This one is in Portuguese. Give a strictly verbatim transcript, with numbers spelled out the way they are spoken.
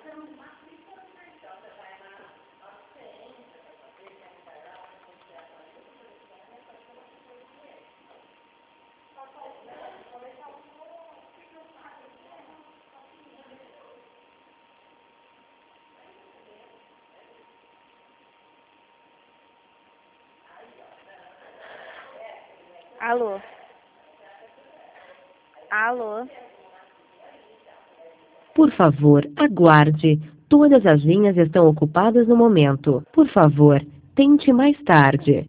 Alô? Alô? Por favor, aguarde. Todas as linhas estão ocupadas no momento. Por favor, tente mais tarde.